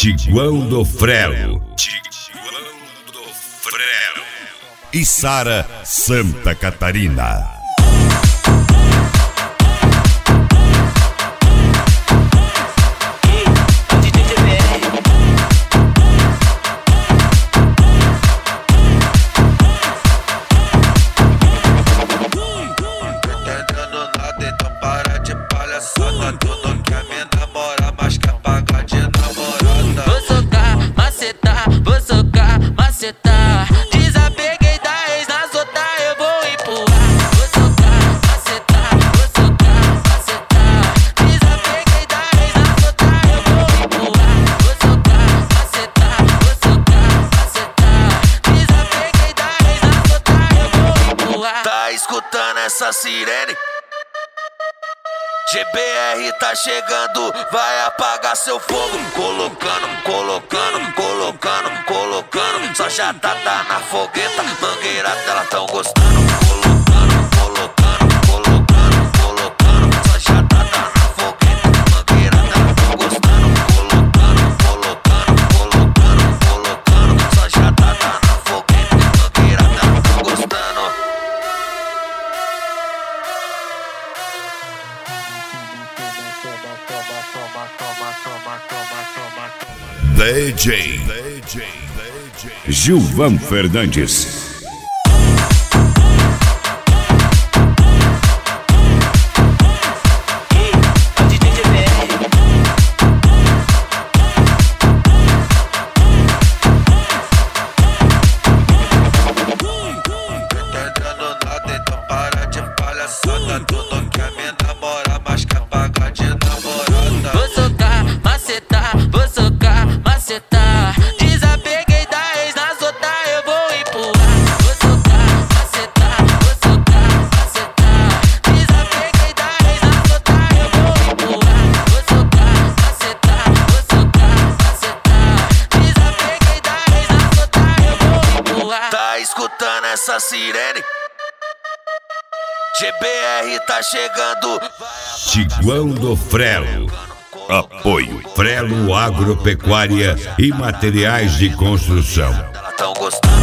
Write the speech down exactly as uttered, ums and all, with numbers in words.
Tiguão do Frelo. Tiguão do Frelo. E Sara, Santa Catarina. Desapeguei da ex, nas outras eu vou empurrar. Vou socar, macetar, vou socar, macetar. Desapeguei da ex, nas outras eu vou empurrar. Vou socar, macetar, vou socar, macetar. Desapeguei da ex, nas outras eu vou empurrar. Tá escutando essa sirene? G B R tá chegando, vai apagar seu fogo. Colocando, colocando, colocando, colocando. Só já tá, tá na fogueta, mangueira dela tão gostando. Colocando, colocando, colocando, colocando. Só já tá, tá na fogueta, mangueira dela tão gostando. Colocando, colocando, colocando, colocando. Só já tá, tá na fogueta, mangueira dela tão gostando. D J Gilvan Fernandes. Desapeguei da ex, nas outras eu vou empurrar. Vou socar, macetar, vou socar, macetar. Desapeguei da ex, nas outras eu vou empurrar. Vou socar, macetar, vou socar, macetar. Desapeguei da ex, nas outras eu vou empurrar. Tá escutando essa sirene? G B R tá chegando. Tiguão do Frelo. Apoio Frelo Agropecuária e Materiais de Construção. Ela tão gostando.